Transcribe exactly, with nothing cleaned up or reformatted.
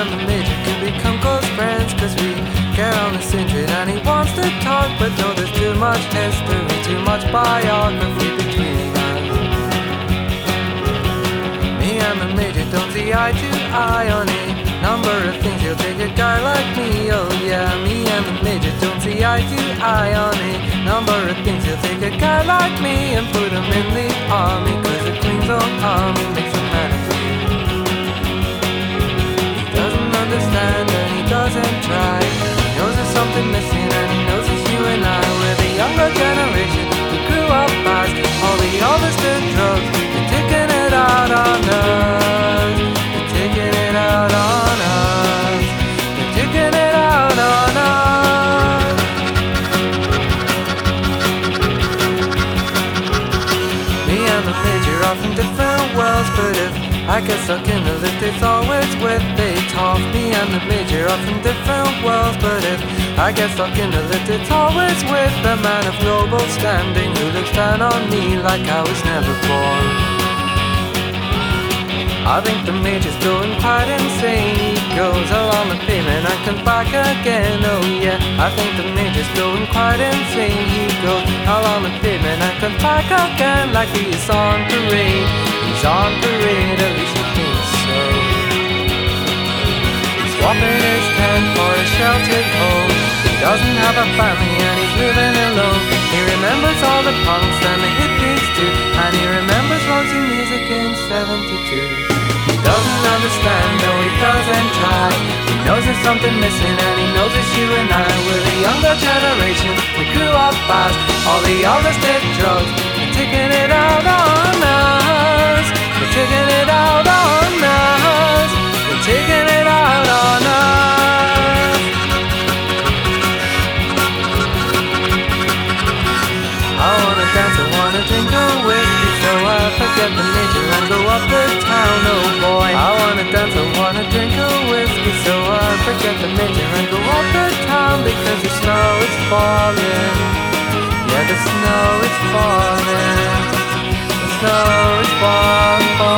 and the Major could become close friends, cause we get on the syndicate and he wants to talk, but no, there's too much history, too much biography between us. Me and the Major don't see eye to eye on a number of things. You'll take a guy like me, oh yeah. Me and the Major don't see eye to eye on a number of things. You'll take a guy like me and put him in the army, cause the Queen's own army makes a man of you. He doesn't understand and he doesn't try. He knows there's something missing and he knows it's you and I. We're the younger generation who grew up fast. All the others did drugs, they're taking it out on us. They're taking it out on us. They're taking it out on us. Me and the Major are from different worlds, but if I get stuck in the lift, it's always with they talk. Me and the Major are from different worlds, but if I get stuck in the lift, it's always with the man of noble standing who looks down on me like I was never born. I think the Major's going quite insane. He goes along the pavement and comes back again, oh yeah. I think the Major's going quite insane. He goes along the pavement and comes back again, like he's on parade. He's on parade, at least he thinks so. He's swapping his tent for a sheltered home. He doesn't have a family and he's living alone. He remembers all the punks and the hippies too, and he remembers Roxy Music in seventy-two. He doesn't understand, no he doesn't try. He knows there's something missing and he knows it's you and I. We're the younger generation, we grew up fast. All the others did drugs, they're taking it out on us. They're taking it out on us. They're taking it out on us. I wanna dance, I wanna drink a whiskey, so I forget the Major and go up the town, oh boy. I wanna dance, I wanna drink a whiskey, so I forget the Major and go up the town, because the snow is falling. Yeah, the snow is falling. The snow is falling.